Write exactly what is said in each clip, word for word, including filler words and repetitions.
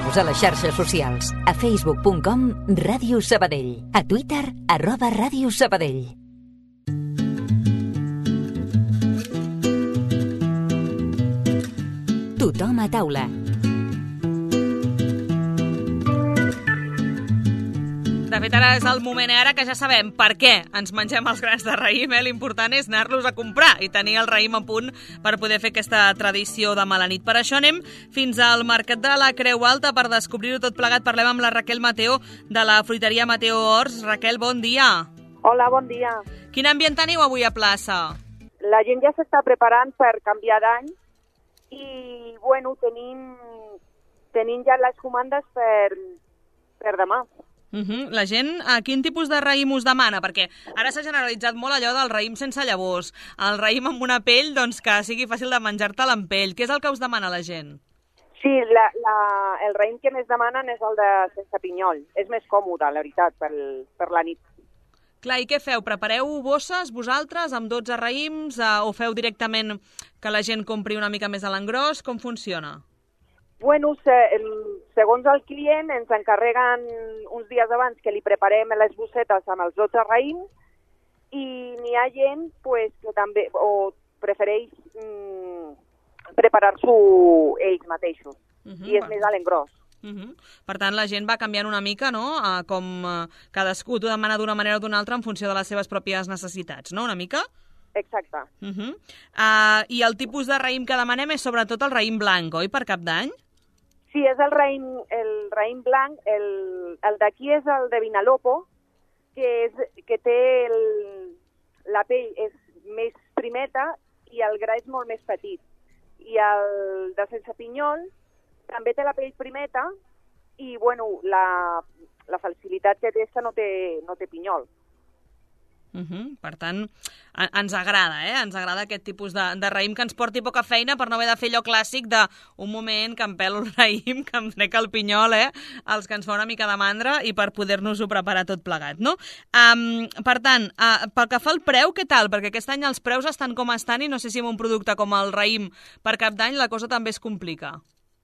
Segueix-nos a les xarxes socials. A facebook punt com Ràdio Sabadell. A Twitter, arroba Ràdio Sabadell. Tothom a taula. De fet, ara és el moment, ara que ja sabem per què ens mengem els grans de raïm, eh? L'important és anar-los a comprar i tenir el raïm a punt per poder fer aquesta tradició de mala nit. Per això anem fins al Mercat de la Creu Alta per descobrir-ho tot plegat. Parlem amb la Raquel Mateo de la fruiteria Mateo Horts. Raquel, bon dia. Hola, bon dia. Quin ambient teniu avui a plaça? La gent ja s'està preparant per canviar d'any i, bueno, tenim, tenim ja les comandes per, per demà. Uh -huh. La gent, a quin tipus de raïm us demana? Perquè ara s'ha generalitzat molt allò del raïm sense llavors, el raïm amb una pell doncs, que sigui fàcil de menjar-te'l amb pell. Què és el que us demana la gent? Sí, la, la, el raïm que més demanen és el de sense pinyol. És més còmode, la veritat, per, per la nit. Clar, i què feu? Prepareu bosses vosaltres amb dotze raïms eh, o feu directament que la gent compri una mica més a l'engròs? Com funciona? Bueno, se, el, segons el client ens encarreguen uns dies abans que li preparem les bossetes amb els dotze raïms i n'hi ha gent pues, que també o prefereix mm, preparar-s'ho ells mateixos uh -huh, i és per... més a l'engròs. Uh -huh. Per tant, la gent va canviant una mica, no?, a com uh, cadascú t'ho demana d'una manera o d'una altra en funció de les seves pròpies necessitats, no?, una mica? Exacte. Uh -huh. uh, I el tipus de raïm que demanem és sobretot el raïm blanc, oi, per Cap d'Any? Sí, és el raïm, el raïm blanc, el, el d'aquí és el de Vinalopó, que, és, que té el, la pell és més primeta i el gra és molt més petit. I el de sense pinyol també té la pell primeta i, bueno, la, la facilitat que té és que no té, no té pinyol. Uh -huh. Per tant, ens agrada, eh? Ens agrada aquest tipus de, de raïm que ens porti poca feina per no haver de fer allò clàssic de un moment que em pelo el raïm, que em trec el pinyol, eh? Els que ens fa una mica de mandra i per poder-nos-ho preparar tot plegat, no? Um, per tant, uh, pel que fa al preu, què tal? Perquè aquest any els preus estan com estan i no sé si amb un producte com el raïm per Cap d'Any la cosa també es complica.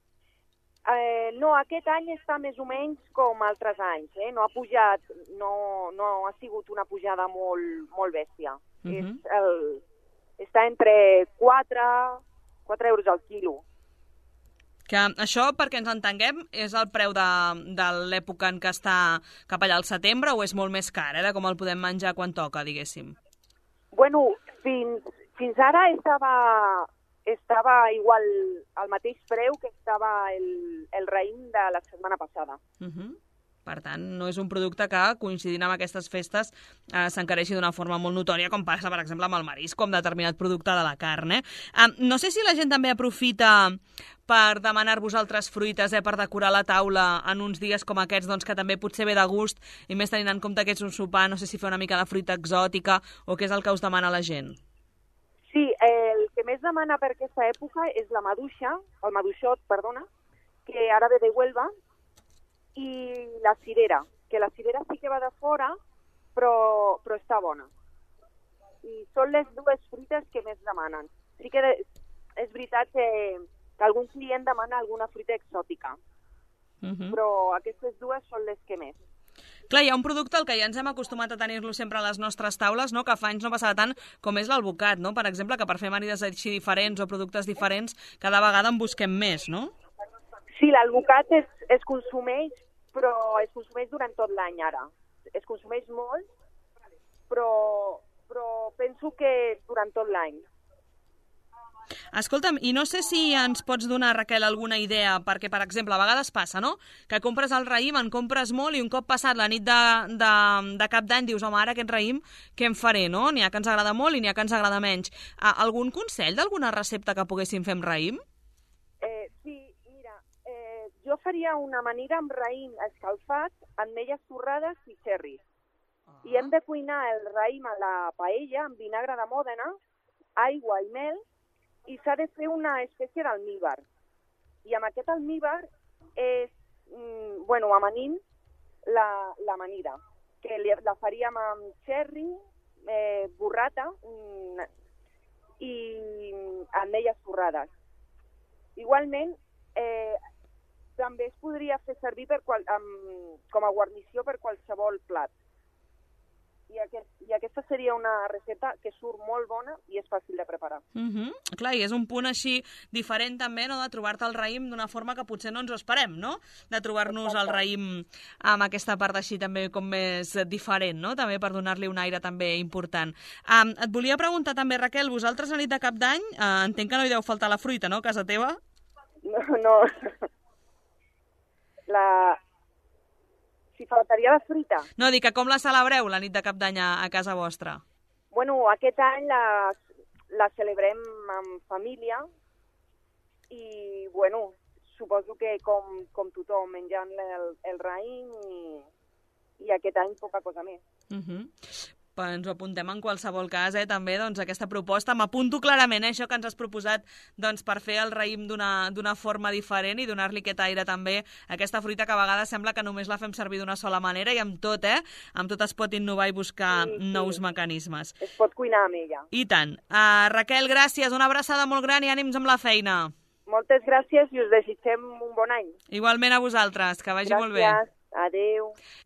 Eh, no, aquest any està més o menys com altres anys, eh? No ha pujat, no, no ha sigut una pujada molt, molt bèstia. Uh -huh. És el, està entre quatre euros al quilo. Que això, perquè ens entenguem, és el preu de, de l'època en què està cap allà al setembre o és molt més car, eh? De com el podem menjar quan toca, diguéssim? Bueno, fins, fins ara estava... estava igual al mateix preu que estava el, el raïm de la setmana passada. Uh -huh. Per tant, no és un producte que, coincidint amb aquestes festes, eh, s'encareixi d'una forma molt notòria, com passa, per exemple, amb el marisc o amb determinat producte de la carn. Eh? Eh, no sé si la gent també aprofita per demanar-vos altres fruites, eh, per decorar la taula en uns dies com aquests, doncs, que també potser ve de gust, i més tenint en compte que és un sopar, no sé si fer una mica de fruita exòtica o què és el que us demana la gent. Sí, el que més demana per aquesta època és la maduixa, el maduixot, perdona, que ara ve de Huelva, i la cirera, que la cirera sí que va de fora, però, però està bona. I són les dues fruites que més demanen. Sí que de, és veritat que, que algun client demana alguna fruita exòtica, uh -huh. però aquestes dues són les que més. Clar, hi ha un producte al que ja ens hem acostumat a tenir-lo sempre a les nostres taules, no?, que fa anys no passava tant, com és l'alvocat, no?, per exemple, que per fer amanides així diferents o productes diferents, cada vegada en busquem més, no? Sí, l'alvocat es, es consumeix, però es consumeix durant tot l'any ara. Es consumeix molt, però, però penso que durant tot l'any. Escolta'm, i no sé si ens pots donar, Raquel, alguna idea, perquè, per exemple, a vegades passa, no?, que compres el raïm, en compres molt i un cop passat la nit de, de, de Cap d'Any dius, home, ara aquest raïm, què em faré, no? N'hi ha que ens agrada molt i n'hi ha que ens agrada menys. Algun consell d'alguna recepta que poguéssim fer amb raïm? Eh, sí, mira, eh, jo faria una amanida amb raïm escalfat, ametlles torrades i xerris. Ah. I hem de cuinar el raïm a la paella amb vinagre de Mòdena, aigua i mel, i s'ha de fer una espècie d'almíbar. I amb aquest almíbar és, mm, bueno, amanim la, l'amanida, que li, la faríem amb xerri, eh, burrata mm, i ametlles torrades. Igualment, eh, també es podria fer servir per qual, um, com a guarnició per qualsevol plat. I, aquest, I aquesta seria una recepta que surt molt bona i és fàcil de preparar. Uh -huh. Clar, i és un punt així diferent també, no?, de trobar-te el raïm d'una forma que potser no ens ho esperem, no?, de trobar-nos el raïm amb aquesta part així també com més diferent, no?, també per donar-li un aire també important. Um, et volia preguntar també, Raquel, vosaltres a nit de Cap d'Any, uh, entenc que no hi deu faltar la fruita, no?, a casa teva? No, no. La... Si faltaria la fruita. No, dic que com la celebreu, la nit de Cap d'Any a, a casa vostra? Bueno, aquest any la, la celebrem amb família i, bueno, suposo que com, com tothom, menjant el, el raïm i, i aquest any poca cosa més. Uh -huh. Pues ens ho apuntem en qualsevol cas, eh, també, doncs, aquesta proposta. M'apunto clarament, eh, això que ens has proposat, doncs, per fer el raïm d'una forma diferent i donar-li aquest aire també, aquesta fruita que a vegades sembla que només la fem servir d'una sola manera i amb tot, eh, amb tot es pot innovar i buscar sí, sí. nous mecanismes. Es pot cuinar amb ella. I tant. Uh, Raquel, gràcies, una abraçada molt gran i ànims amb la feina. Moltes gràcies i us desitgem un bon any. Igualment a vosaltres, que vagi gràcies. molt bé. Adéu.